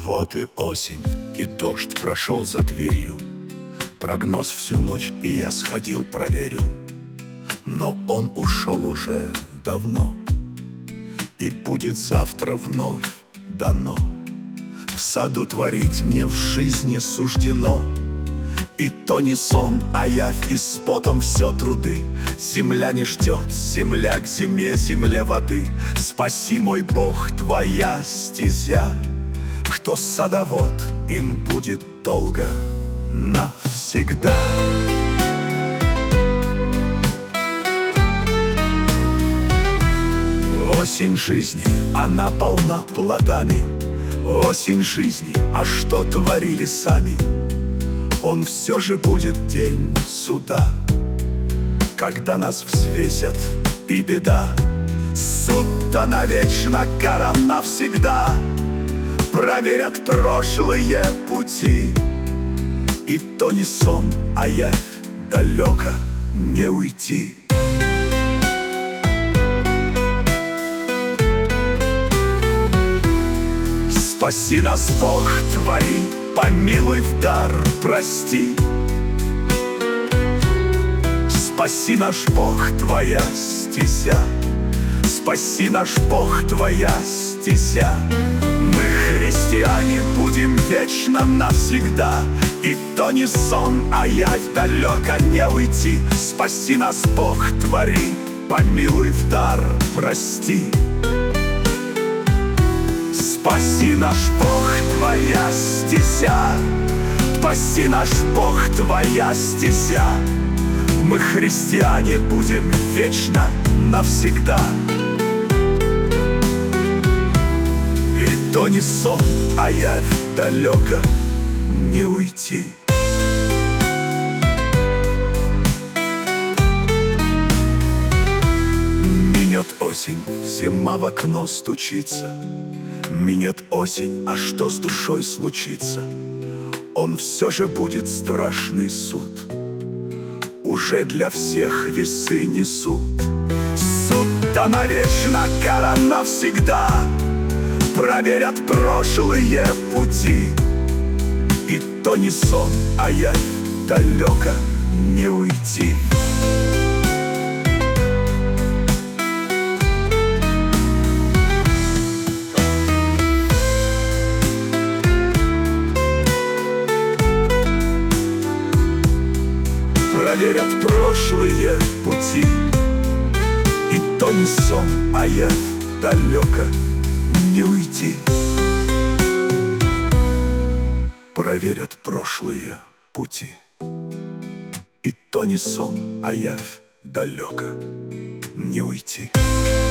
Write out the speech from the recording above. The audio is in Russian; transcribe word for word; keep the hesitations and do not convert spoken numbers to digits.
Вот и осень, и дождь прошел за дверью. Прогноз всю ночь, и я сходил, проверил. Но он ушел уже давно, и будет завтра вновь дано. В саду творить мне в жизни суждено. И то не сон, а явь, и с потом все труды. Земля не ждет, земля к зиме, земле воды. Спаси, мой Бог, твоя стезя. Кто садовод, им будет долго навсегда. Осень жизни, она полна плодами. Осень жизни, а что творили сами? Он все же будет день суда, когда нас взвесят, и беда. Суд-то навечно, кара навсегда. Проверят прошлые пути. И то не сон, а явь, далеко не уйти. Спаси нас, Бог, твори, помилуй в дар, прости. Спаси наш Бог, твоя стезя. Спаси наш Бог, твоя стезя. Мы, христиане, будем вечно навсегда. И то не сон, а явь, далеко не уйти. Спаси нас, Бог, твори, помилуй в дар, прости. Спаси наш Бог, твоя стезя. Спаси наш Бог, твоя стезя. Мы, христиане, будем вечно навсегда. И то не сон, а явь, далеко не уйти. Минет осень, зима в окно стучится. Минет осень, а что с душой случится? Он все же будет страшный суд. Уже для всех весы несут. Суд-то навечно, кара навсегда. Проверят прошлые пути. И то не сон, а явь, далеко не уйти. Проверят прошлые пути. И то не сон, а явь, далеко не уйти. Проверят прошлые пути. И то не сон, а явь, далеко не уйти.